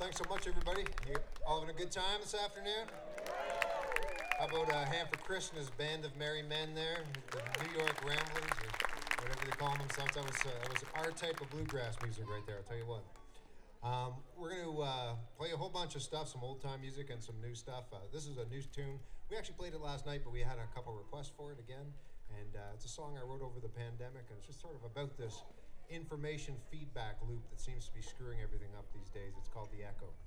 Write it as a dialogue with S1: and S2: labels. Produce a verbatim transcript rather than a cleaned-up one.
S1: thanks so much, everybody. You all having a good time this afternoon? How about uh, Hanford Chris and his band of merry men there, the New York Ramblers, or whatever they call themselves. That was, uh, that was our type of bluegrass music right there, I'll tell you what. Um, we're going to uh, play a whole bunch of stuff, some old-time music and some new stuff. Uh, this is a new tune. We actually played it last night, but we had a couple requests for it again. And uh, it's a song I wrote over the pandemic, and it's just sort of about this information feedback loop that seems to be screwing everything up these days. It's called The Echo.